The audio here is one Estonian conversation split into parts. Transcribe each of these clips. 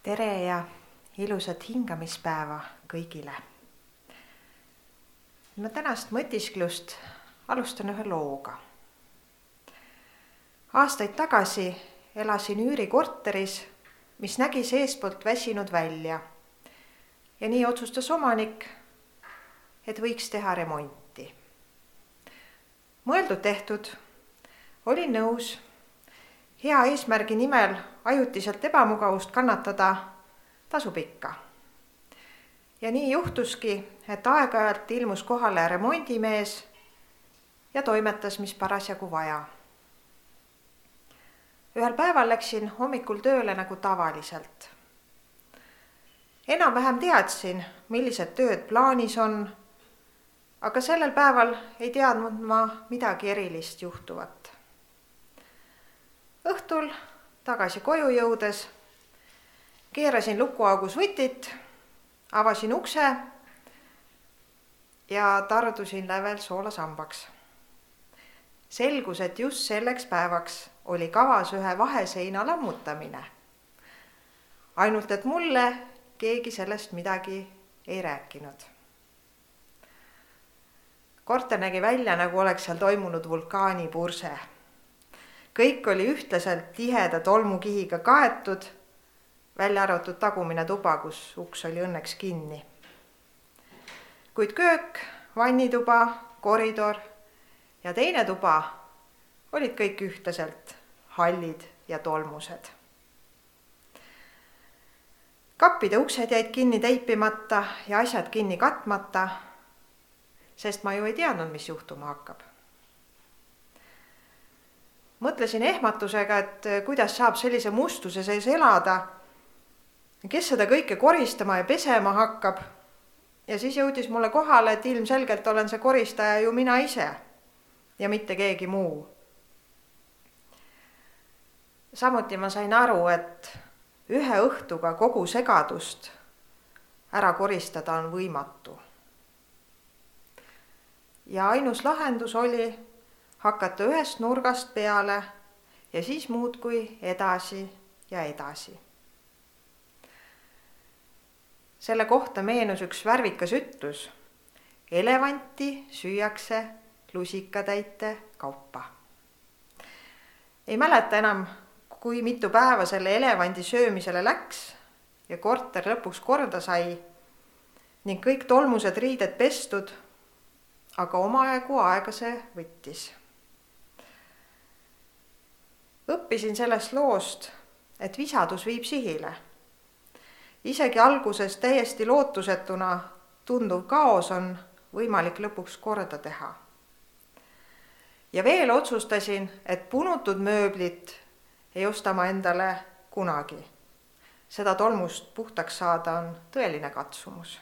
Tere ja ilusat hingamispäeva kõigile. Ma tänast mõtisklust alustan ühe looga. Aastaid tagasi elasin üürikorteris, mis nägi seestpoolt väsinud välja. Ja nii otsustas omanik, et võiks teha remonti. Mõeldud tehtud, olin nõus hea eesmärgi nimel ajutiselt ebamugavust kannatada tasub ikka. Ja nii juhtuski, et aeg-ajalt ilmus kohale remondimees ja toimetas, mis parasjagu vaja. Ühel päeval läksin hommikul tööle nagu tavaliselt. Enam-vähem teadsin, millised tööd plaanis on, aga sellel päeval ei teadnud ma midagi erilist juhtuvat. Õhtul tagasi koju jõudes keerasin lukuaugus võtit, avasin ukse ja tardusin lävel soolasambaks. Selgus, et just selleks päevaks oli kavas ühe vaheseina lammutamine. Ainult, et mulle keegi sellest midagi ei rääkinud. Korter nägi välja, nagu oleks seal toimunud vulkaanipurse. Kõik oli ühtlaselt tiheda tolmukihiga kaetud, välja arvatud tagumine tuba, kus uks oli õnneks kinni. Kuid köök, vannituba, koridor ja teine tuba olid kõik ühtlaselt hallid ja tolmused. Kappide uksed jäid kinni teipimata ja asjad kinni katmata, sest ma ju ei teadnud, mis juhtuma hakkab. Mõtlesin ehmatusega, et kuidas saab sellise mustuse sees elada, kes seda kõike koristama ja pesema hakkab. Ja siis jõudis mulle kohale, et ilmselgelt olen see koristaja ju mina ise ja mitte keegi muu. Samuti ma sain aru, et ühe õhtuga kogu segadust ära koristada on võimatu. Ja ainus lahendus oli hakata ühest nurgast peale ja siis muudkui edasi ja edasi. Selle kohta meenus üks värvikas ütlus: elevanti süüakse lusikatäite kaupa. Ei mäleta enam, kui mitu päeva selle elevandi söömisele läks ja korter lõpuks korda sai ning kõik tolmused riided pestud, aga omajagu aega see võttis. Õppisin sellest loost, et visadus viib sihile. Isegi alguses täiesti lootusetuna tunduv kaos on võimalik lõpuks korda teha. Ja veel otsustasin, et punutud mööblit ei osta ma endale kunagi. Seda tolmust puhtaks saada on tõeline katsumus.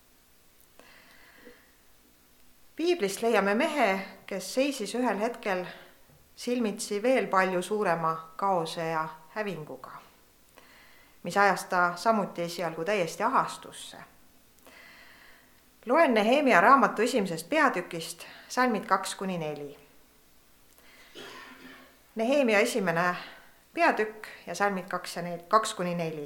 Piiblist leiame mehe, kes seisis ühel hetkel silmitsi veel palju suurema kaose ja hävinguga, mis ajas ta samuti esialgu täiesti ahastusse. Loen Nehemia raamatu 1. peatükist salmid 2-4. Nehemia 1. peatükk ja salmid 2-4.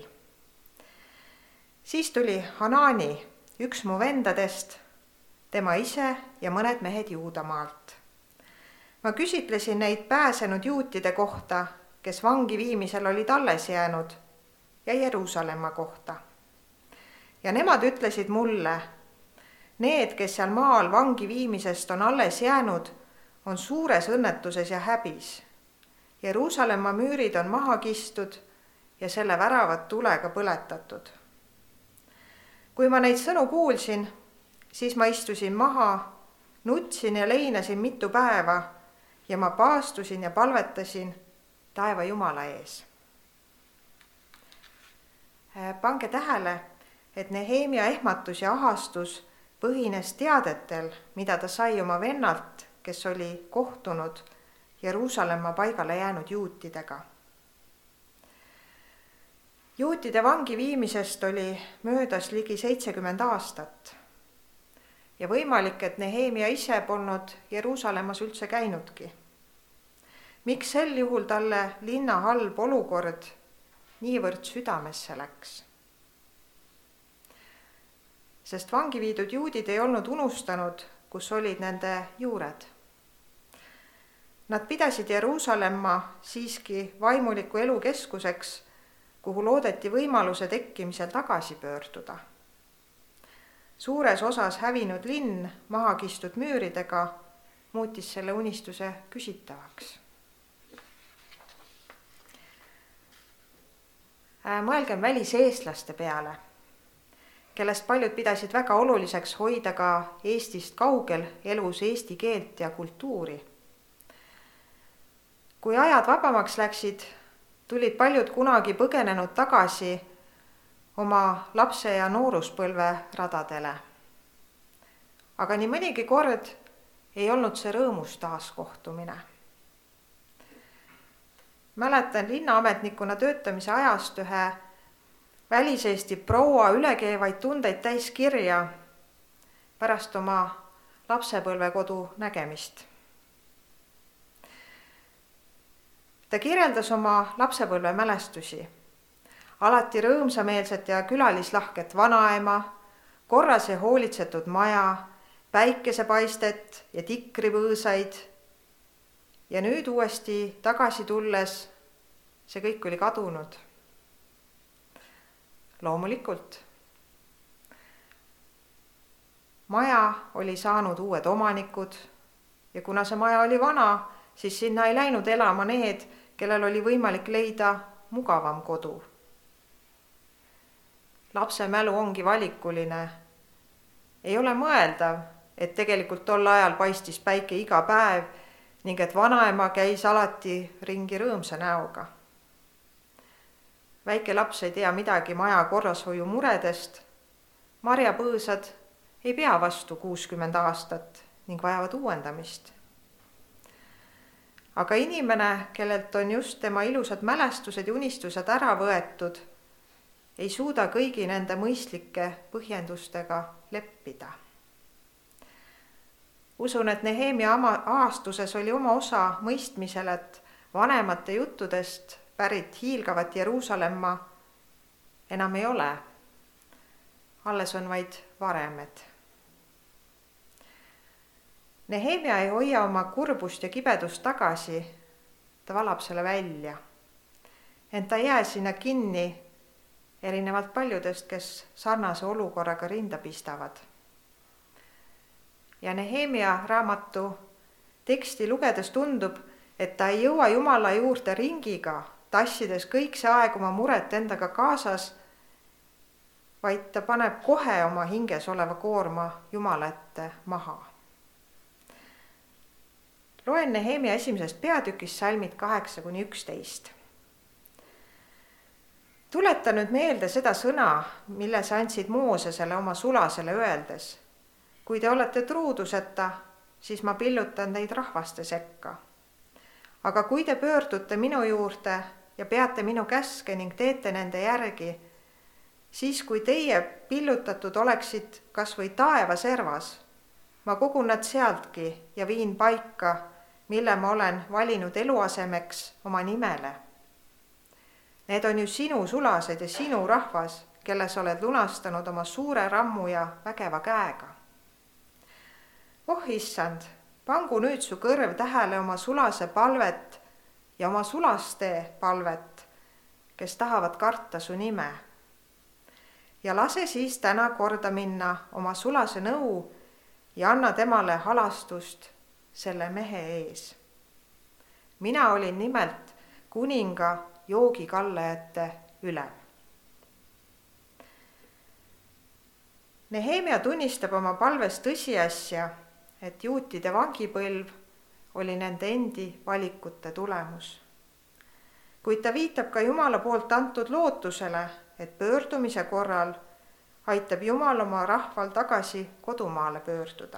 Siis tuli Hanani, üks mu vendadest, tema ise ja mõned mehed Juudamaalt. Ma küsitlesin neid pääsenud juutide kohta, kes vangi viimisel olid alles jäänud, ja Jeruusalemma kohta. Ja nemad ütlesid mulle: need, kes seal maal vangi viimisest on alles jäänud, on suures õnnetuses ja häbis. Jeruusalemma müürid on maha kistud ja selle väravad tulega põletatud. Kui ma neid sõnu kuulsin, siis ma istusin maha, nutsin ja leinasin mitu päeva ja ma paastusin ja palvetasin taeva Jumala ees. Pange tähele, et Nehemia ehmatus ja ahastus põhines teadetel, mida ta sai oma vennalt, kes oli kohtunud Jeruusalemma paigale jäänud juutidega. Juutide vangi viimisest oli möödas ligi 70 aastat. Ja võimalik, et Nehemia ise polnud Jeruusalemmas üldse käinudki. Miks sel juhul talle linna halb olukord niivõrd südamesse läks. Sest vangi viidud juudid ei olnud unustanud, kus olid nende juured. Nad pidasid Jeruusalemma siiski vaimuliku elu keskuseks, kuhu loodeti võimaluse tekkimisel tagasi pöörduda. Suures osas hävinud linn maha kistud müüridega muutis selle unistuse küsitavaks. Mõelgem väliseestlaste peale, kellest paljud pidasid väga oluliseks hoida ka Eestist kaugel elus eesti keelt ja kultuuri. Kui ajad vabamaks läksid, tulid paljud kunagi põgenenud tagasi oma lapse- ja nooruspõlve radadele. Aga nii mõnigi kord ei olnud see rõõmus taaskohtumine. Mäletan linnaametnikuna töötamise ajast ühe väliseesti proua ülekeevaid tundeid täis kirja pärast oma lapsepõlvekodu nägemist. Ta kirjeldas oma lapsepõlve mälestusi, alati rõõmsameelset ja külalislahket vanaema, korras ja hoolitsetud maja, päikesepaistet ja tikripõõsaid. Ja nüüd uuesti tagasi tulles see kõik oli kadunud. Loomulikult. Maja oli saanud uued omanikud ja kuna see maja oli vana, siis sinna ei läinud elama need, kellel oli võimalik leida mugavam kodu. Lapse mälu ongi valikuline. Ei ole mõeldav, et tegelikult tol ajal paistis päike iga päev ning et vanaema käis alati ringi rõõmsa näoga. Väike laps ei tea midagi maja korrashoiu muredest. Marjapõõsad ei pea vastu 60 aastat ning vajavad uuendamist. Aga inimene, kellelt on just tema ilusad mälestused ja unistused ära võetud, ei suuda kõigi nende mõistlike põhjendustega leppida. Usun, et Nehemia aastuses oli oma osa mõistmisel, et vanemate juttudest pärit hiilgavat Jeruusalemma enam ei ole. Alles on vaid varemed. Nehemia ei hoia oma kurbust ja kibedust tagasi, ta valab selle välja. Ent ta jää sinna kinni, erinevalt paljudest, kes sarnase olukorraga rinda pistavad. Ja Nehemia raamatu teksti lugedes tundub, et ta ei jõua Jumala juurde ringiga, tassides kõik see aeg oma muret endaga kaasas, vaid ta paneb kohe oma hinges oleva koorma Jumala ette maha. Loen Nehemia esimesest peatükist salmid 8-11. Tuleta nüüd meelde seda sõna, mille sa andsid Moosesele oma sulasele öeldes. Kui te olete truuduseta, siis ma pillutan teid rahvaste sekka. Aga kui te pöördute minu juurde ja peate minu käske ning teete nende järgi, siis kui teie pillutatud oleksid kas või taeva servas, ma kogun nad sealtki ja viin paika, mille ma olen valinud eluasemeks oma nimele. Need on ju sinu sulased ja sinu rahvas, kelles oled lunastanud oma suure rammu ja vägeva käega. Oh issand, pangu nüüd su kõrv tähele oma sulase palvet ja oma sulaste palvet, kes tahavad karta su nime. Ja lase siis täna korda minna oma sulase nõu ja anna temale halastust selle mehe ees. Mina olin nimelt kuninga joogikallajate ülem. Nehemia tunnistab oma palves tõsiasja, et juutide vangipõlv oli nende endi valikute tulemus. Kuid ta viitab ka Jumala poolt antud lootusele, et pöördumise korral aitab Jumal oma rahval tagasi kodumaale pöörduda.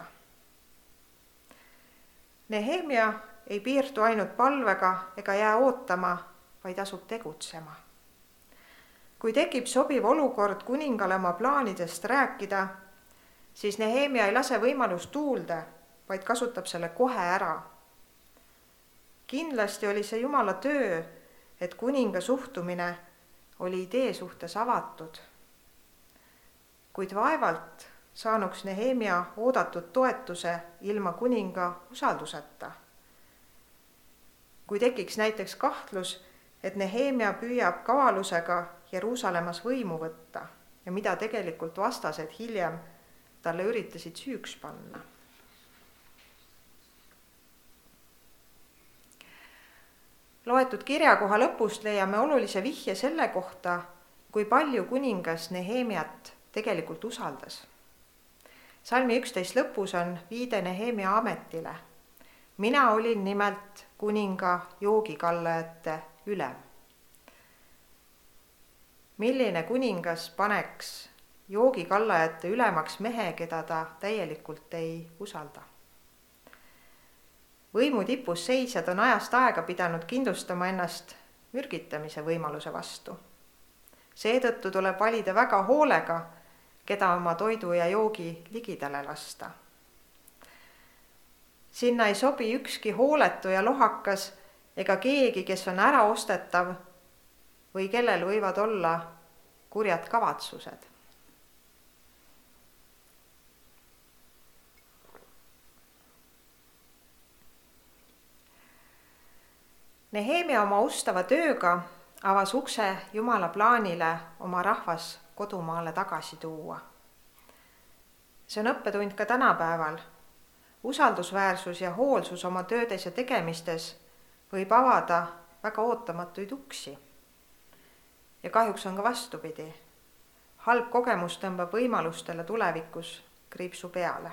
Nehemia ei piirdu ainult palvega ega jää ootama, vaid asub tegutsema. Kui tekib sobiv olukord kuningale oma plaanidest rääkida, siis Nehemia ei lase võimalust tuulde, vaid kasutab selle kohe ära. Kindlasti oli see Jumala töö, et kuninga suhtumine oli idee suhtes avatud, kuid vaevalt saanuks Nehemia oodatud toetuse ilma kuninga usalduseta. Kui tekiks näiteks kahtlus, et Nehemia püüab kavalusega Jeruusalemmas võimu võtta ja mida tegelikult vastased hiljem talle üritasid süüks panna. Loetud kirjakoha lõpust leiame olulise vihje selle kohta, kui palju kuningas Nehemiat tegelikult usaldas. Salmi 11 lõpus on viide Nehemia ametile. Mina olin nimelt kuninga joogikallajate ülem. Milline kuningas paneks joogikallajate ülemaks mehe, keda ta täielikult ei usalda? Võimu tipus seisjad on ajast aega pidanud kindlustama ennast mürgitamise võimaluse vastu. Seetõttu tuleb valida väga hoolega, keda oma toidu ja joogi ligidale lasta. Sinna ei sobi ükski hooletu ja lohakas ega keegi, kes on äraostetav või kellel võivad olla kurjad kavatsused. Nehemia oma ustava tööga avas ukse Jumala plaanile oma rahvas kodumaale tagasi tuua. See on õppetund ka tänapäeval. Usaldusväärsus ja hoolsus oma töödes ja tegemistes võib avada väga ootamatuid uksi. Ja kahjuks on ka vastupidi. Halb kogemus tõmbab võimalustele tulevikus kriipsu peale.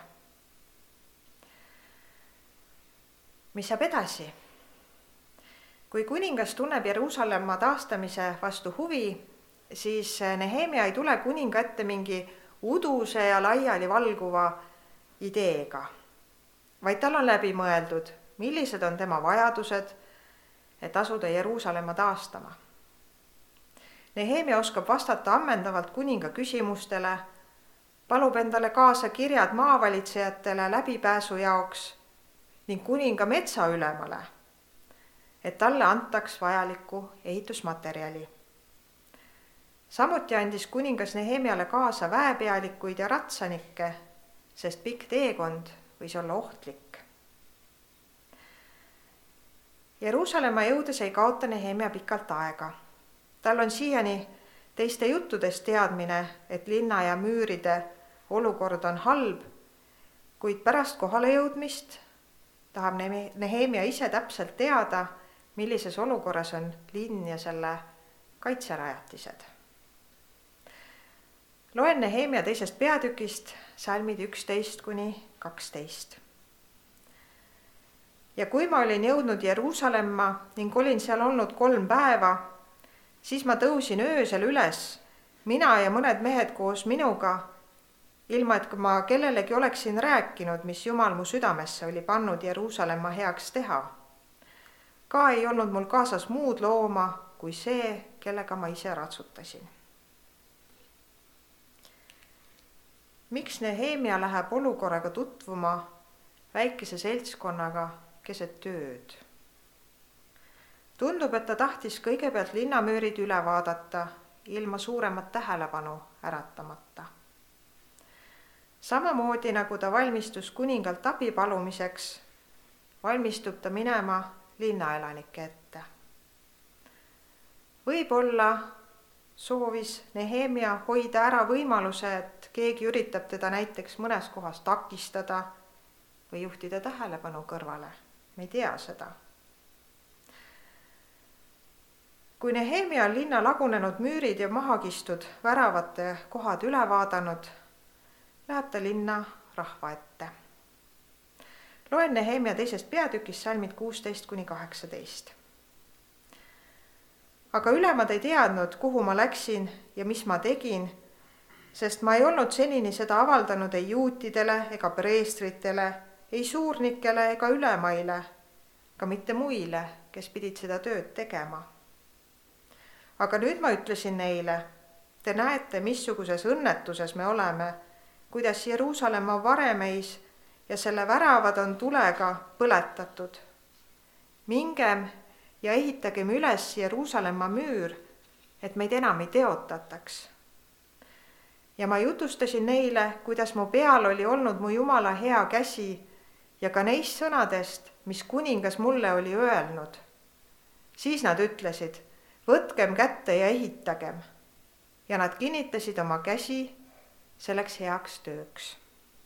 Mis saab edasi? Kui kuningas tunneb Jeruusalemma taastamise vastu huvi, siis Nehemia ei tule kuninga ette mingi uduse ja laiali valguva ideega, vaid tal on läbi mõeldud, millised on tema vajadused, et asuda Jeruusalemma taastama. Nehemia oskab vastata ammendavalt kuninga küsimustele, palub endale kaasa kirjad maavalitsejatele läbipääsu jaoks ning kuninga metsaülemale, et talle antaks vajalikku ehitusmaterjali. Samuti andis kuningas Nehemiale kaasa väepealikuid ja ratsanikke, sest pikk teekond võis olla ohtlik. Jeruusalemma jõudes ei kaota Nehemia pikalt aega. Tal on siiani teiste juttudest teadmine, et linna ja müüride olukord on halb, kuid pärast kohale jõudmist tahab Nehemia ise täpselt teada, millises olukorras on linn ja selle kaitserajatised. Loen Nehemia 2. peatükist salmid 11-12. Ja kui ma olin jõudnud Jeruusalemma ning olin seal olnud 3 päeva, siis ma tõusin öösel üles, mina ja mõned mehed koos minuga, ilma et ma kellelegi oleksin rääkinud, mis Jumal mu südamesse oli pannud Jeruusalemma heaks teha. Ka ei olnud mul kaasas muud looma kui see, kellega ma ise ratsutasin. Miks Nehemia läheb olukorraga tutvuma väikese seltskonnaga keset tööd? Tundub, et ta tahtis kõigepealt linnamüürid üle vaadata, ilma suuremat tähelepanu äratamata. Samamoodi nagu ta valmistus kuningalt abi palumiseks, valmistub ta minema linnaelanike ette. Võib-olla soovis Nehemia hoida ära võimaluse, et keegi üritab teda näiteks mõnes kohas takistada või juhtida tähelepanu kõrvale. Me ei tea seda. Kui Nehemia on linna lagunenud müürid ja mahakistud väravate kohad üle vaadanud, läheb ta linna rahva ette. Loen Nehemia 2. peatükis salmid 16-18. Aga ülemad ei teadnud, kuhu ma läksin ja mis ma tegin, sest ma ei olnud senini seda avaldanud ei juutidele ega preestritele, ei suurnikele ega ülemaile, ka mitte muile, kes pidid seda tööd tegema. Aga nüüd ma ütlesin neile, te näete, missuguses õnnetuses me oleme, kuidas Jeruusalemma varemeis ja selle väravad on tulega põletatud. Mingem ja ehitagem üles Jeruusalemma müür, et meid enam ei teotataks. Ja ma jutustasin neile, kuidas mu peal oli olnud mu Jumala hea käsi ja ka neist sõnadest, mis kuningas mulle oli öelnud. Siis nad ütlesid, võtkem kätte ja ehitagem. Ja nad kinnitasid oma käsi selleks heaks tööks.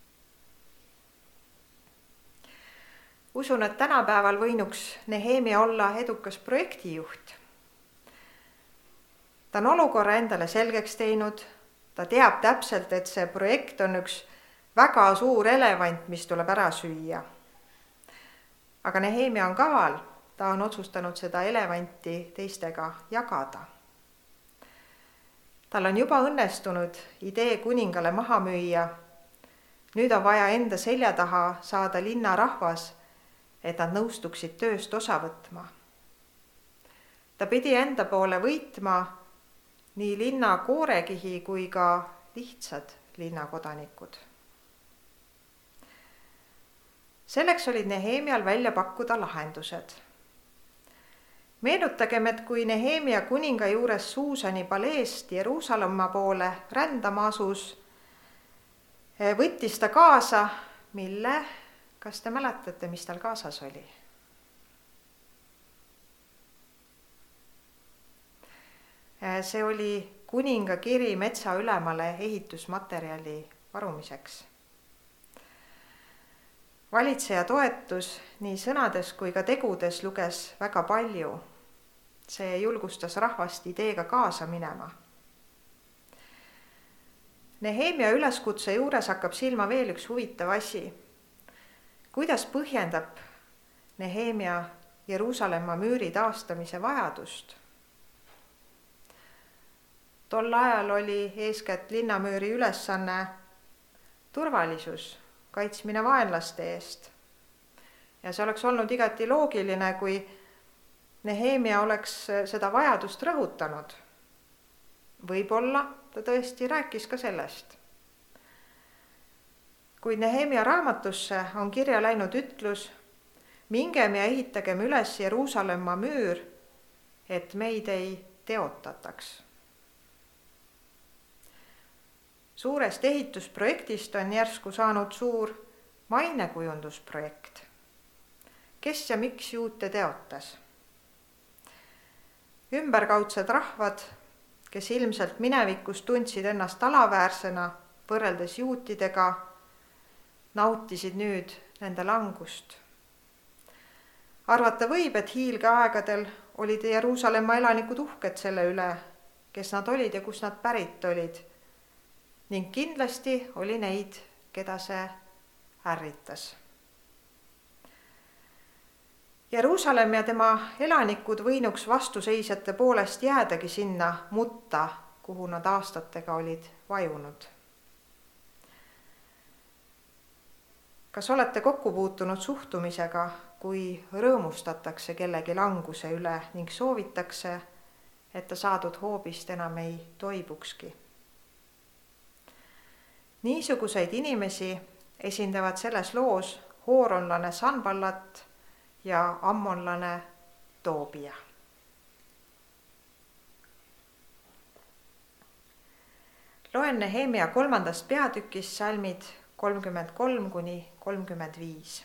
Usun, et tänapäeval võinuks Nehemia olla edukas projektijuht. Ta on olukorra endale selgeks teinud, ta teab täpselt, et see projekt on üks väga suur elevant, mis tuleb ära süüa. Aga Nehemia on kaval, ta on otsustanud seda elevanti teistega jagada. Tal on juba õnnestunud idee kuningale maha müüa. Nüüd on vaja enda selja taha saada linna rahvas, et nad nõustuksid tööst osa võtma. Ta pidi enda poole võitma nii linna koorekihi kui ka lihtsad linnakodanikud. Selleks olid Nehemial välja pakkuda lahendused. Meenutagem, et kui Nehemia kuninga juures Suusani paleest Jeruusalemma poole rändama asus, võttis ta kaasa, mille, kas te mäletate, mis tal kaasas oli? See oli kuninga kiri metsaülemale ehitusmaterjali varumiseks. Valitseja toetus nii sõnades kui ka tegudes luges väga palju. See julgustas rahvast ideega kaasa minema. Nehemia üleskutse juures hakkab silma veel üks huvitav asi. Kuidas põhjendab Nehemia Jeruusalemma müüri taastamise vajadust? Tol ajal oli eeskätt linnamüüri ülesanne turvalisus, kaitsmine vaenlaste eest. Ja see oleks olnud igati loogiline, kui Nehemia oleks seda vajadust rõhutanud. Võib-olla ta tõesti rääkis ka sellest. Kuid Nehemia raamatusse on kirja läinud ütlus, mingem ja ehitagem üles Jeruusalemma müür, et meid ei teotataks. Suurest ehitusprojektist on järsku saanud suur mainekujundusprojekt. Kes ja miks juute teotas? Ümberkaudsed rahvad, kes ilmselt minevikus tundsid ennast alaväärsena võrreldes juutidega, nautisid nüüd nende langust. Arvata võib, et hiilgeaegadel olid Jeruusalemma elanikud uhked selle üle, kes nad olid ja kus nad pärit olid. Ning kindlasti oli neid, keda see ärritas. Jeruusalemm ja tema elanikud võinuks vastuseisjate poolest jäädagi sinna mutta, kuhu nad aastatega olid vajunud. Kas olete kokku puutunud suhtumisega, kui rõõmustatakse kellegi languse üle ning soovitakse, et ta saadud hoobist enam ei toibukski? Niisuguseid inimesi esindavad selles loos hooronlane Sanballat ja ammonlane Toobia. Loen Nehemia 3. peatükist salmid 33–35.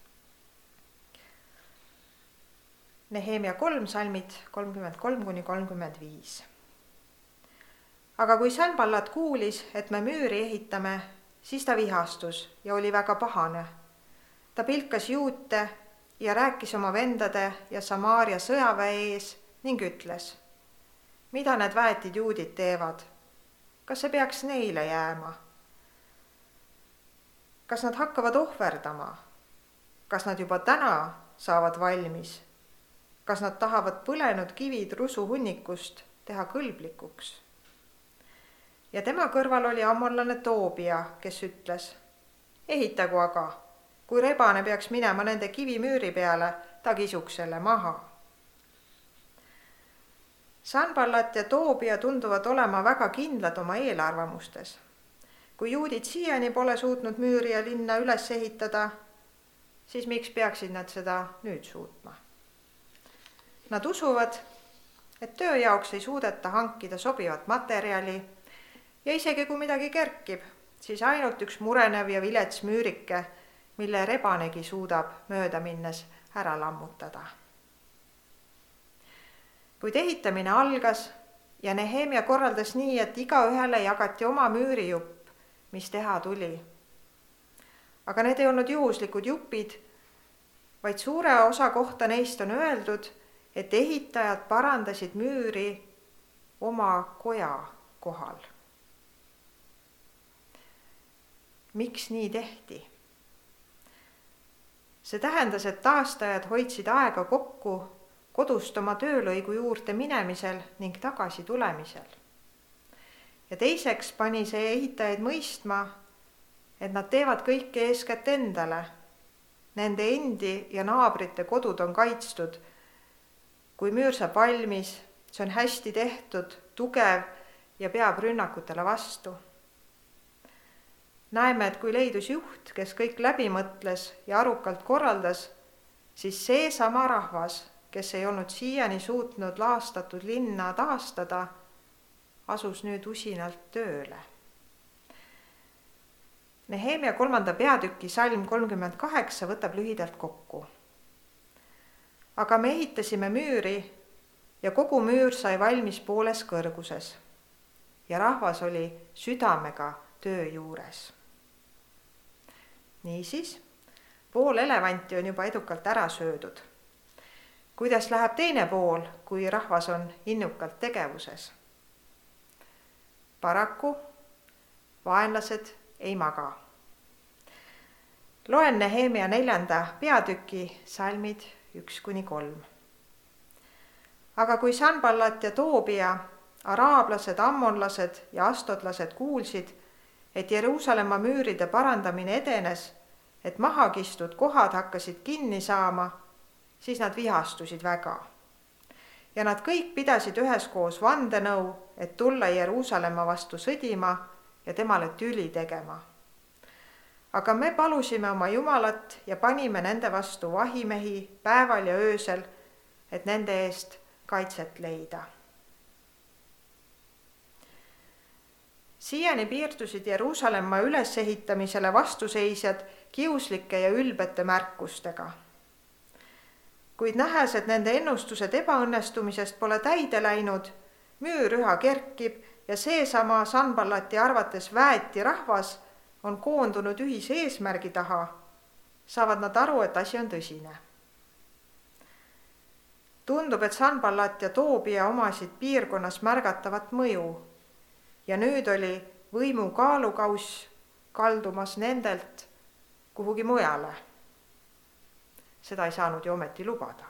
Nehemia 3 salmid 33–35. Aga kui Sanballat kuulis, et me müüri ehitame, siis ta vihastus ja oli väga pahane. Ta pilkas juute ja rääkis oma vendade ja Samaaria sõjaväe ees ning ütles, mida need väetid juudid teevad? Kas see peaks neile jääma? Kas nad hakkavad ohverdama? Kas nad juba täna saavad valmis? Kas nad tahavad põlenud kivid rusuhunnikust teha kõlblikuks? Ja tema kõrval oli ammonlane Toobia, kes ütles, ehitagu aga, kui rebane peaks minema nende kivimüüri peale, ta kisuks selle maha. Sanballat ja Toobia tunduvad olema väga kindlad oma eelarvamustes. Kui juudid siiani pole suutnud müüri ja linna üles ehitada, siis miks peaksid nad seda nüüd suutma? Nad usuvad, et töö jaoks ei suudeta hankida sobivat materjali ja isegi kui midagi kerkib, siis ainult üks murenev ja vilets müürike, mille rebanegi suudab mööda minnes ära lammutada. Kuid ehitamine algas ja Nehemia korraldas nii, et igaühele jagati oma müürijupp, mis teha tuli. Aga need ei olnud juhuslikud jupid, vaid suure osa kohta neist on öeldud, et ehitajad parandasid müüri oma koja kohal. Miks nii tehti? See tähendas, et taastajad hoidsid aega kokku kodust oma töölõigu juurde minemisel ning tagasi tulemisel. Ja teiseks pani see ehitajaid mõistma, et nad teevad kõike eeskätt endale. Nende endi ja naabrite kodud on kaitstud. Kui müür saab valmis, see on hästi tehtud, tugev ja peab rünnakutele vastu. Näeme, et kui leidus juht, kes kõik läbi mõtles ja arukalt korraldas, siis see sama rahvas, kes ei olnud siiani suutnud laastatud linna taastada, asus nüüd usinalt tööle. Nehemia 3. peatüki salm 38 võtab lühidalt kokku. Aga me ehitasime müüri ja kogu müür sai valmis pooles kõrguses ja rahvas oli südamega töö juures. Niisiis, pool elevanti on juba edukalt ära söödud. Kuidas läheb teine pool, kui rahvas on innukalt tegevuses? Paraku vaenlased ei maga. Loen Nehemia 4. peatüki salmid 1-3. Aga kui Sanballat ja Toobia, araablased, ammonlased ja astodlased kuulsid, et Jeruusalemma müüride parandamine edenes, et mahakistud kohad hakkasid kinni saama, siis nad vihastusid väga. Ja nad kõik pidasid üheskoos vandenõu, et tulla Jeruusalemma vastu sõdima ja temale tüli tegema. Aga me palusime oma Jumalat ja panime nende vastu vahimehi päeval ja öösel, et nende eest kaitset leida. Siiani piirdusid Jeruusalemma ülesehitamisele vastuseisjad kiuslike ja ülbete märkustega. Kuid nähes, et nende ennustused ebaõnnestumisest pole täide läinud, müür üha kerkib ja seesama Sanballati arvates väeti rahvas on koondunud ühise eesmärgi taha, saavad nad aru, et asi on tõsine. Tundub, et Sanballat ja Toobia omasid piirkonnas märgatavat mõju ja nüüd oli võimu kaalukauss kaldumas nendelt kuhugi mujale. Seda ei saanud ju ometi lubada.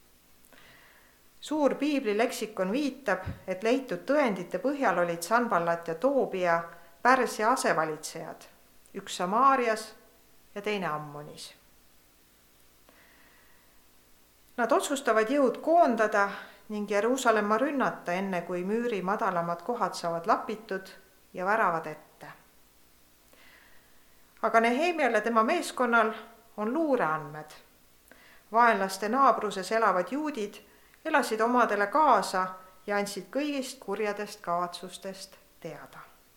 Suur piiblileksikon viitab, et leitud tõendite põhjal olid Sanballat ja Toobia Pärsia asevalitsejad, üks Samaarias ja teine Ammonis. Nad otsustavad jõud koondada ning Jeruusalemma rünnata, enne kui müüri madalamad kohad saavad lapitud ja väravad ette. Aga Nehemial ja tema meeskonnal on luureandmed. Vaenlaste naabruses elavad juudid elasid omadele kaasa ja andsid kõigist kurjadest kavatsustest teada.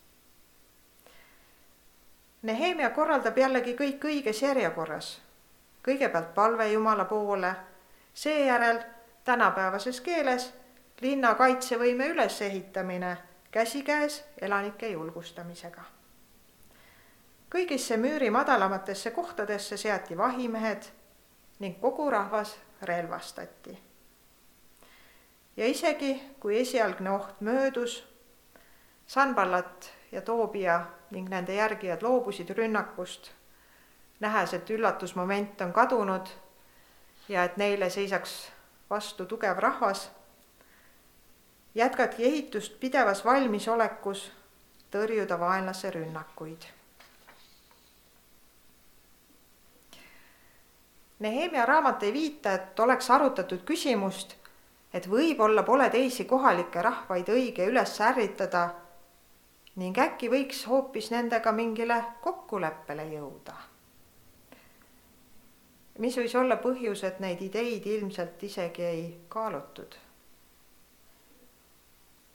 Nehemia korraldab jällegi kõik õiges järjekorras. Kõigepealt palve Jumala poole, seejärel tänapäevases keeles linna kaitsevõime ülesehitamine käsikäes elanike julgustamisega. Kõigisse müüri madalamatesse kohtadesse seati vahimehed ning kogu rahvas relvastati. Ja isegi, kui esialgne oht möödus, Sanballat ja Toobia ning nende järgijad loobusid rünnakust, nähes, et üllatusmoment on kadunud ja et neile seisaks vastu tugev rahvas, jätkati ehitust pidevas valmisolekus tõrjuda vaenlase rünnakuid. Nehemia raamat ei viita, et oleks arutatud küsimust, et võib-olla pole teisi kohalikke rahvaid õige üles ärritada ning äkki võiks hoopis nendega mingile kokkuleppele jõuda. Mis võis olla põhjus, et neid ideid ilmselt isegi ei kaalutud?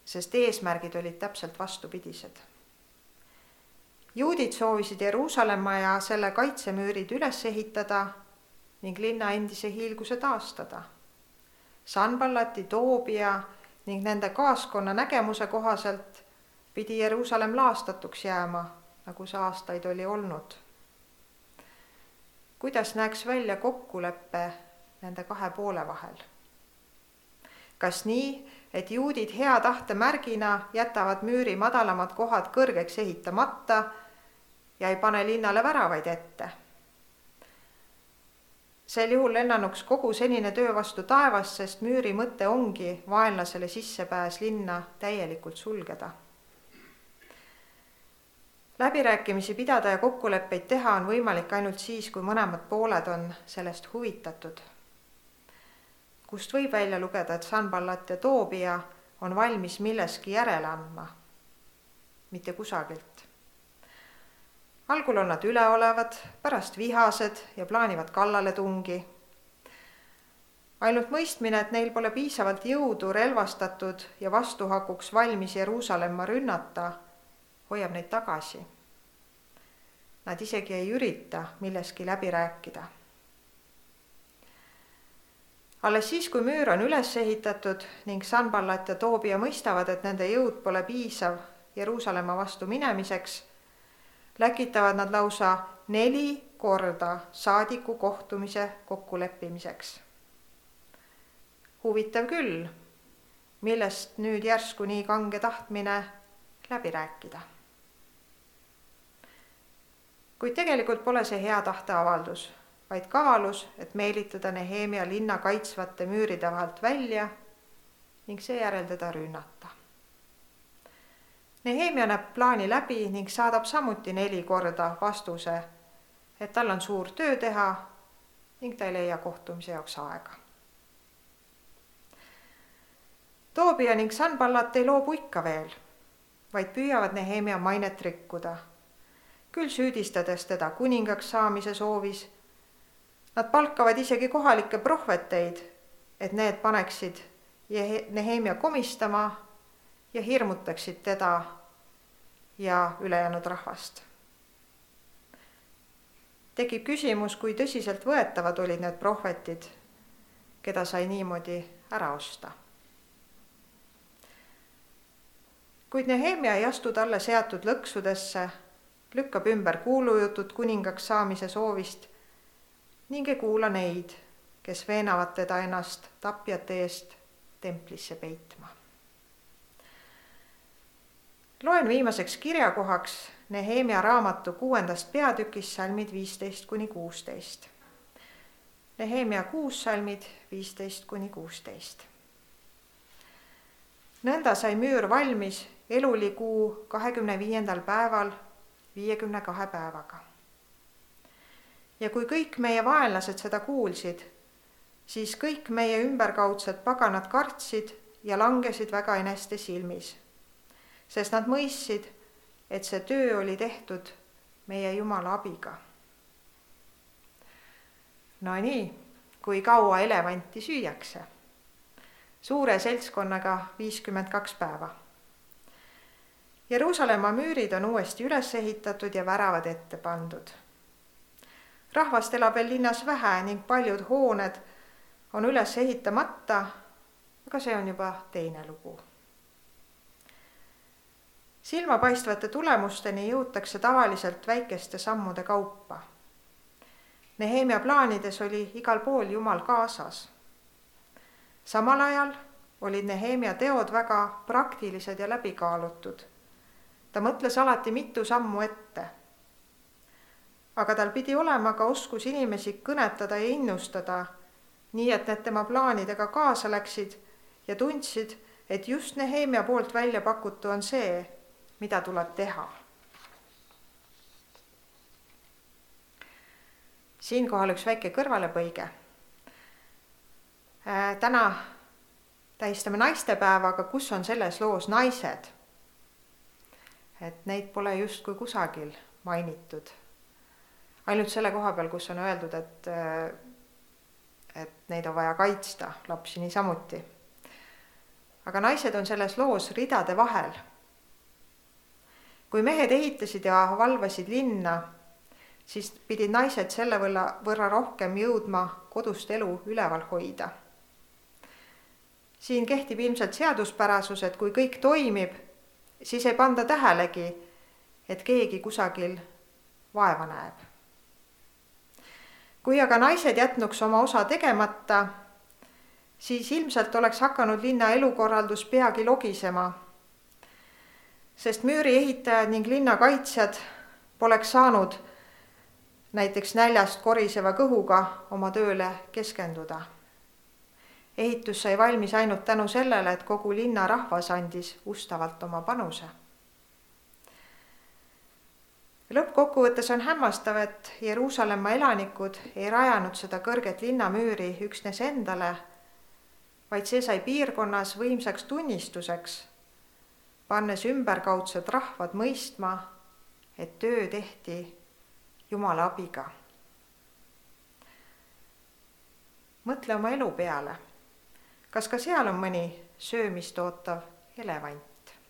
sest eesmärgid olid täpselt vastupidised. Juudid soovisid Jeruusalemma ja selle kaitsemüürid üles ehitada ning linna endise hiilguse taastada. Sanballati, Toobia ning nende kaaskonna nägemuse kohaselt pidi Jeruusalemm laastatuks jääma, nagu see aastaid oli olnud. Kuidas näeks välja kokkulepe nende kahe poole vahel? Kas nii, et juudid hea tahte märgina jätavad müüri madalamad kohad kõrgeks ehitamata ja ei pane linnale väravaid ette? Sel juhul lennanuks kogu senine töö vastu taevast, sest müüri mõte ongi vaenlasele sissepääs linna täielikult sulgeda. Läbirääkimisi pidada ja kokkuleppeid teha on võimalik ainult siis, kui mõlemad pooled on sellest huvitatud. Kust võib välja lugeda, et Sanballat ja Toobia on valmis milleski järele andma? Mitte kusagilt. Algul on nad üleolevad, pärast vihased ja plaanivad kallaletungi. Ainult mõistmine, et neil pole piisavalt jõudu relvastatud ja vastuhakuks valmis Jeruusalemma rünnata, hoiab neid tagasi. Nad isegi ei ürita milleski läbi rääkida. Alles siis, kui müür on üles ehitatud ning Sanballat ja Toobia mõistavad, et nende jõud pole piisav Jeruusalemma vastu minemiseks, läkitavad nad lausa 4 korda saadiku kohtumise kokkuleppimiseks. Huvitav küll, millest nüüd järsku nii kange tahtmine läbi rääkida. Kuid tegelikult pole see hea tahteavaldus, vaid kaalus, et meelitada Nehemia linna kaitsvate müüride vahelt välja ning seejärel teda rünnata. Nehemia näeb plaani läbi ning saadab samuti 4 korda vastuse, et tal on suur töö teha ning ta ei leia kohtumise jaoks aega. Toobia ning Sanballat ei loobu ikka veel, vaid püüavad Nehemia mainet rikkuda, küll süüdistades teda kuningaks saamise soovis. Nad palkavad isegi kohalikke prohveteid, et need paneksid Nehemia komistama ja hirmutaksid teda ja ülejäänud rahvast. Tekib küsimus, kui tõsiselt võetavad olid need prohvetid, keda sai niimoodi ära osta. Kuid Nehemia ei astu talle seatud lõksudesse, lükkab ümber kuulujutud kuningaks saamise soovist ning ei kuula neid, kes veenavad teda ennast tapjate eest templisse peitma. Loen viimaseks kirjakohaks Nehemia raamatu 6. peatükis salmid 15-16. Nehemia 6 salmid 15-16. Nõnda sai müür valmis elulikuu 25. päeval 52 päevaga. Ja kui kõik meie vaenlased seda kuulsid, siis kõik meie ümberkaudsed paganad kartsid ja langesid väga eneste silmis, sest nad mõistsid, et see töö oli tehtud meie Jumala abiga. No nii, kui kaua elevanti süüakse? Suure seltskonnaga 52 päeva. Jeruusalemma müürid on uuesti üles ehitatud ja väravad ette pandud. Rahvast elab veel linnas vähe ning paljud hooned on üles ehitamata, aga see on juba teine lugu. Silmapaistvate tulemusteni jõutakse tavaliselt väikeste sammude kaupa. Nehemia plaanides oli igal pool Jumal kaasas. Samal ajal olid Nehemia teod väga praktilised ja läbikaalutud. Ta mõtles alati mitu sammu ette. Aga tal pidi olema ka oskus inimesi kõnetada ja innustada, nii et need tema plaanidega kaasa läksid ja tundsid, et just Nehemia poolt välja pakutu on see, mida tuleb teha. Siinkohal üks väike kõrvalepõige. Täna tähistame naistepäeva, aga kus on selles loos naised? Et neid pole justkui kusagil mainitud. Ainult selle koha peal, kus on öeldud, et neid on vaja kaitsta, lapsi niisamuti. aga naised on selles loos ridade vahel. kui mehed ehitasid ja valvasid linna, siis pidid naised selle võrra rohkem jõudma kodust elu üleval hoida. Siin kehtib ilmselt seaduspärasus, et kui kõik toimib, siis ei panda tähelegi, et keegi kusagil vaeva näeb. Kui aga naised jätnuks oma osa tegemata, siis ilmselt oleks hakanud linna elukorraldus peagi logisema, sest müüri ehitajad ning linna kaitsjad poleks saanud näiteks näljast koriseva kõhuga oma tööle keskenduda. Ehitus sai valmis ainult tänu sellele, et kogu linna rahvas andis ustavalt oma panuse. Lõppkokkuvõttes on hämmastav, et Jeruusalemma elanikud ei rajanud seda kõrget linnamüüri üksnes endale, vaid see sai piirkonnas võimsaks tunnistuseks, pannes ümberkaudsed rahvad mõistma, et töö tehti Jumala abiga. Mõtle oma elu peale. Kas ka seal on mõni söömist ootav elevant?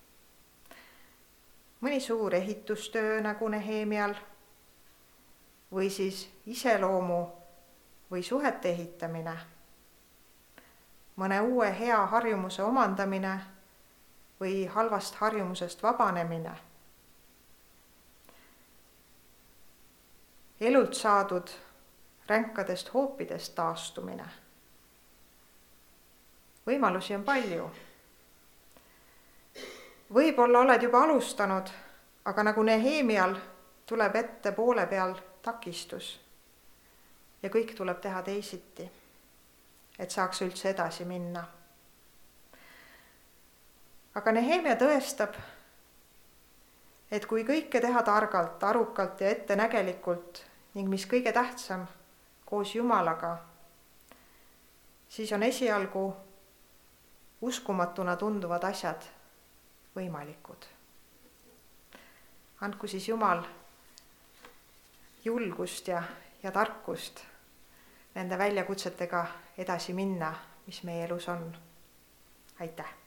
Mõni suur ehitustöö nagu Nehemial või siis iseloomu või suhete ehitamine, mõne uue hea harjumuse omandamine või halvast harjumusest vabanemine, elult saadud ränkadest hoopidest taastumine. Võimalusi on palju. Võib-olla oled juba alustanud, aga nagu Nehemial tuleb ette poole peal takistus ja kõik tuleb teha teisiti, et saaks üldse edasi minna. Aga Nehemia tõestab, et kui kõike teha targalt, arukalt ja ettenägelikult ning mis kõige tähtsam, koos Jumalaga, siis on esialgu uskumatuna tunduvad asjad võimalikud. Andku siis Jumal julgust ja tarkust nende väljakutsetega edasi minna, mis meie elus on. Aitäh!